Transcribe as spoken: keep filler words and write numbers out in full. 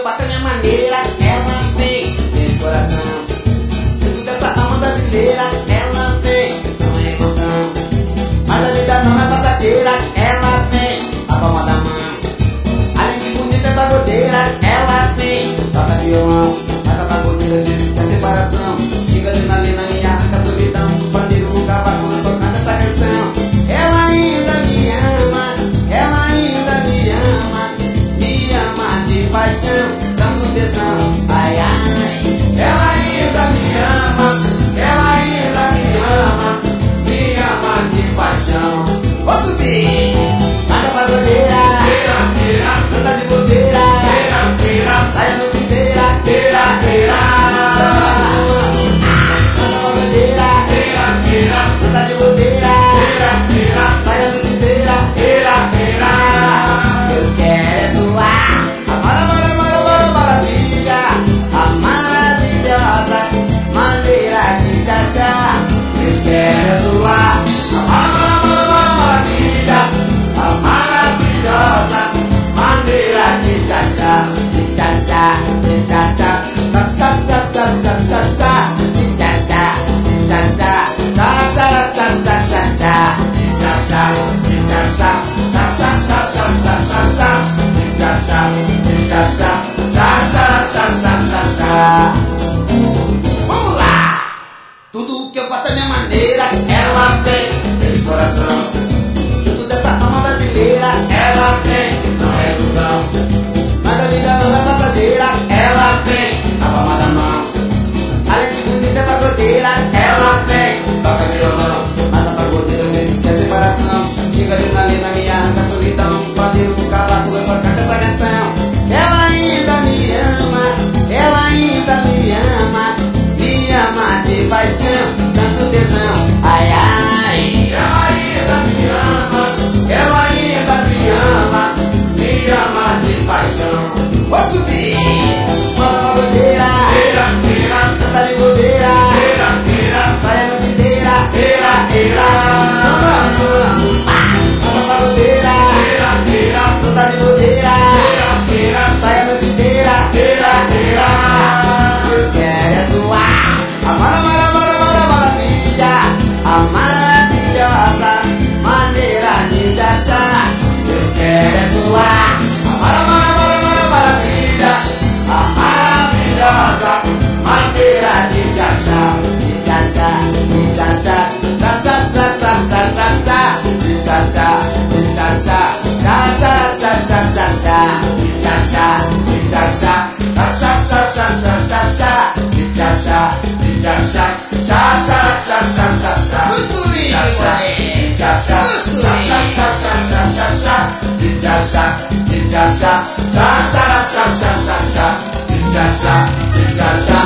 eu faço a minha maneira, ela vem, tem coração. Dentro dessa alma brasileira, ela vem, não é emoção. Mas a vida não é passageira, ela vem, a palma da mão. Além de bonita é pagodeira, ela vem, toca violão. Mas a pagodeira às vezes tem separação. Chega adrenalina, me arranca a solidão. Bandido no cavaco, eu só canto essa canção. Ela ainda me ama, ela ainda me ama, me ama de paixão, dando tesão, ai ai. Ela ainda me ama, ela ainda me ama, me ama de paixão. Vou subir, manda a pagodeira, canta de bobeira, sai a noite inteira, beira, beira. Manda a pagodeira, canta de bobeira, sai a noite inteira, beira, beira. Eu quero zoar a mara, mara, mara, mara, maravilha, a maravilhosa maneira de te achar. Eu quero zoar a mara, mara, mara, maravilha, a maravilhosa maneira de te achar, de te achar, de te achar, sa, sa, sa, sa, sa, sa, sa, de te achar, de te achar, sa, sa, sa, sa, sa, sa, de te achar, de te achar, sa, sa, sa, sa, sa, sa, sa, de te achar, de te achar, sa, sa, sa, sa, sa, sa. Vamos lá! Tudo que eu faço é minha maneira, ela vem, esse coração. Junto dessa alma brasileira, ela vem, não é ilusão. Mas a vida não é passageira, ela vem, na palma da mão. Além de bonita é pagodeira, ela vem, toca violão. Mas a pagodeira às vezes quer separação. Chega adrenalina, me arranca a solidão. Bandeiro com cavaco, eu só canto essa canção. Ela ainda me ama, ela ainda me ama, me ama de paixão, tanto tesão, ai ai. Ela ainda me ama, ela ainda me ama, me ama de paixão. Vou subir, manda uma bandeira, canta de bobeira, sai a noite inteira, beira, beira. Samba, samba, manda uma bandeira, canta de bobeira, sai a noite inteira, beira, beira. Eu quero é zoar a mara, mara, mara, mara, maravilha, a maravilhosa maneira de te achar. Eu quero é zoar a mara, mara, mara, mara, maravilha, a maravilhosa maneira de te achar, de te achar, de te achar, sa, sa, sa, sa, sa, sa, sa, de te achar, de te achar, sa, sa, sa, sa, sa, sa, de te achar, de te achar, sa, sa, sa, sa, sa, sa, sa, de te achar, de te achar, sa, sa, sa, sa, sa, sa. O swing, de te achar, sa, sa, sa, sa, sa, sa, sa, de te achar, de te achar, sa, sa, sa, sa, sa, sa, de te achar, de te achar.